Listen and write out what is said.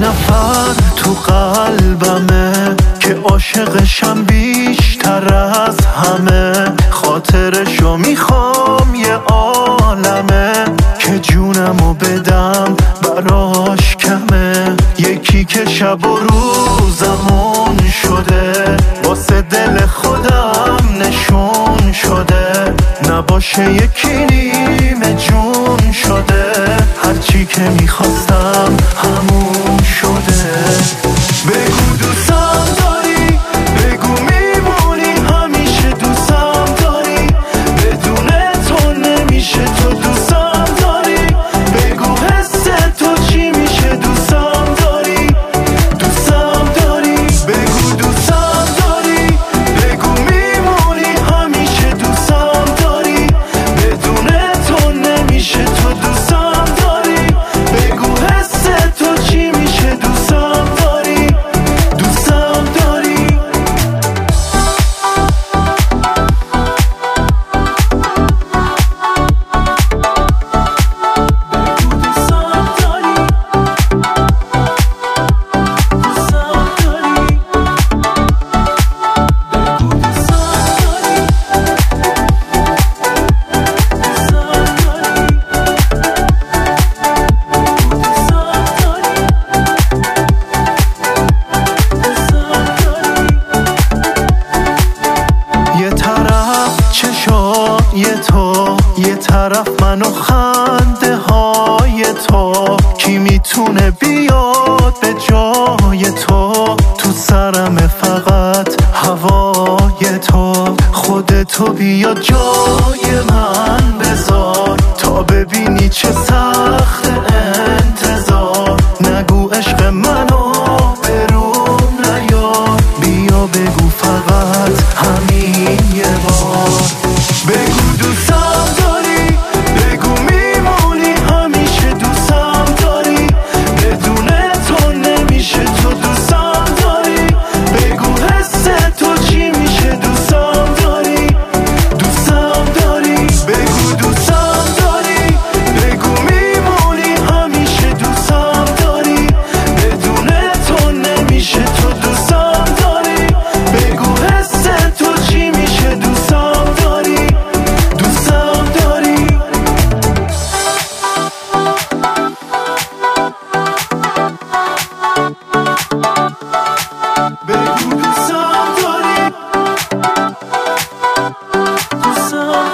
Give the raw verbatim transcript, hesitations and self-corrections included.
نفر تو قلبمه که عاشقشم بیشتر از همه. خاطرشو میخوام یه عالمه که جونمو بدم براش کمه. یکی که شب و روزمون شده واسه دل خودم نشون شده. نباشه یکی نیمه جون شده. هرچی که میخواستم همون شده. بگو دوستم داری، بگو میمونی همیشه دوستم داری. بدون تو نمیشه تو دوستم داری. بگو حس تو چی میشه دوستم داری. دوستم داری بگو دوستم داری. بگو میمونی همیشه دوستم داری. بدون تو نمیشه تو دوستم داری. بگو حس تو چی میشه دوستم داری. دوستم داری. بگو دوستم داری. دوستم داری. بگو دوستم داری. دوستم داری. یه طرف چشای تو، یه طرف من و خنده های تو. کی میتونه بیاد به جای تو؟ تو سرم فقط هوای تو. خودتو بیا جای من بذار تا ببینی چه سخت انتظار. نگو عشق منو برون نیار. بیا بگو فقط همین یه بار. بگو دوستم داری. بگو میمونی همیشه دوستم داری. بدون تو نمیشه تو دوستم داری. بگو حس تو چی میشه دوستم داری. دوستم داری. بگو دوستم داری. بگو میمونی همیشه دوستم داری. بدون تو نمیشه تو دوستم داری. بگو حس تو چی میشه دوستم داری. دوستم داری. بگو دوستم داری. دوستم